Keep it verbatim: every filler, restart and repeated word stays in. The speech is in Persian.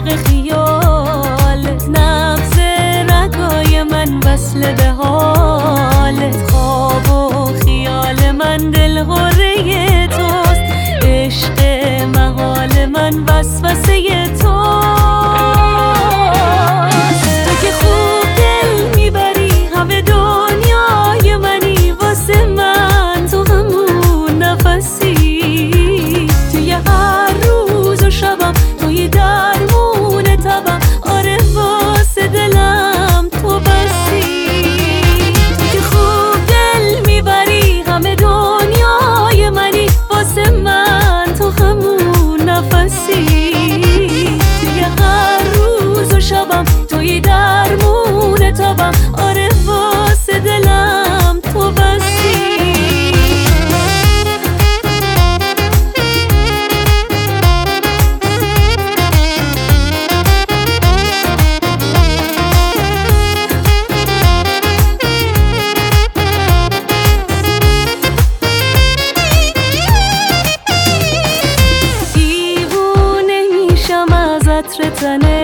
غرق خیالت، نبض رگای من وصل به حالت. خواب و خیال من دلهوره توست، عشق محال من وسوسه توست. تو که خوب دل میبری همه دنیای منی، واسه من تو همون نفسی. توی هر روز و شبم توی درمون تبم، آره واسه دلم تو بسی. تو که خوب دل میبری همه دنیای منی، واسه من تو همون نفسی. توی هر روز و شبم توی درمون تبم، آره واسه دلم تو بسی. عطر تنه